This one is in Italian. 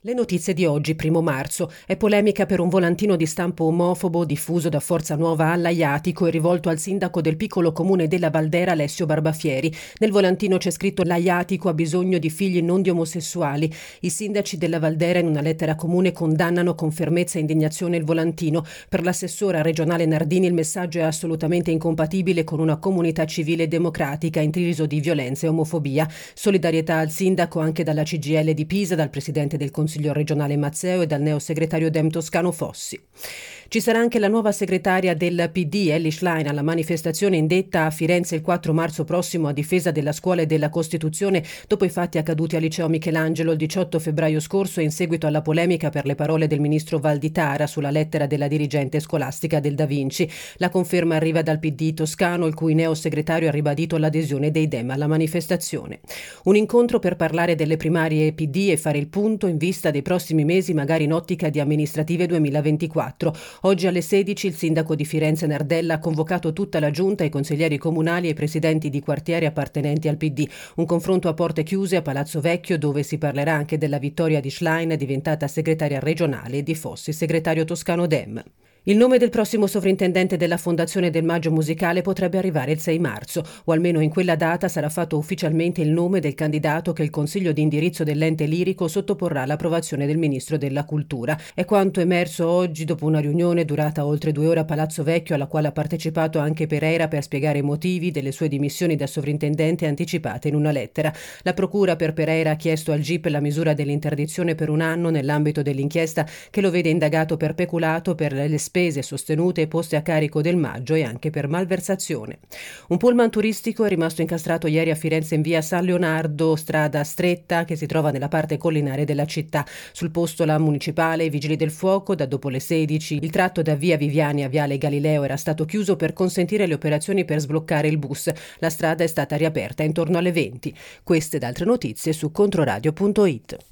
Le notizie di oggi, 1° marzo. È polemica per un volantino di stampo omofobo diffuso da Forza Nuova all'Aiatico e rivolto al sindaco del piccolo comune della Valdera, Alessio Barbafieri. Nel volantino c'è scritto: l'Aiatico ha bisogno di figli non di omosessuali. I sindaci della Valdera in una lettera comune condannano con fermezza e indignazione il volantino. Per l'assessora regionale Nardini il messaggio è assolutamente incompatibile con una comunità civile e democratica intriso di violenza e omofobia. Solidarietà al sindaco anche dalla CGIL di Pisa, dal presidente del Consiglio regionale Mazzeo e dal neosegretario Dem Toscano Fossi. Ci sarà anche la nuova segretaria del PD, Elly Schlein, alla manifestazione indetta a Firenze il 4 marzo prossimo a difesa della scuola e della Costituzione dopo i fatti accaduti al liceo Michelangelo il 18 febbraio scorso e in seguito alla polemica per le parole del ministro Valditara sulla lettera della dirigente scolastica del Da Vinci. La conferma arriva dal PD toscano, il cui neosegretario ha ribadito l'adesione dei Dem alla manifestazione. Un incontro per parlare delle primarie PD e fare il punto in vista dei prossimi mesi, magari in ottica di amministrative 2024. Oggi alle 16 il sindaco di Firenze Nardella ha convocato tutta la giunta, i consiglieri comunali e i presidenti di quartiere appartenenti al PD. Un confronto a porte chiuse a Palazzo Vecchio, dove si parlerà anche della vittoria di Schlein, diventata segretaria regionale, e di Fossi, segretario toscano Dem. Il nome del prossimo sovrintendente della Fondazione del Maggio Musicale potrebbe arrivare il 6 marzo, o almeno in quella data sarà fatto ufficialmente il nome del candidato che il Consiglio di indirizzo dell'ente lirico sottoporrà all'approvazione del Ministro della Cultura. È quanto emerso oggi dopo una riunione durata oltre 2 ore a Palazzo Vecchio, alla quale ha partecipato anche Pereira per spiegare i motivi delle sue dimissioni da sovrintendente anticipate in una lettera. La procura per Pereira ha chiesto al GIP la misura dell'interdizione per 1 anno nell'ambito dell'inchiesta che lo vede indagato per peculato per le spese sostenute e poste a carico del Maggio e anche per malversazione. Un pullman turistico è rimasto incastrato ieri a Firenze in via San Leonardo, strada stretta che si trova nella parte collinare della città. Sul posto la municipale e i vigili del fuoco. Da dopo le 16 il tratto da via Viviani a viale Galileo era stato chiuso per consentire le operazioni per sbloccare il bus. La strada è stata riaperta intorno alle 20. Queste ed altre notizie su controradio.it.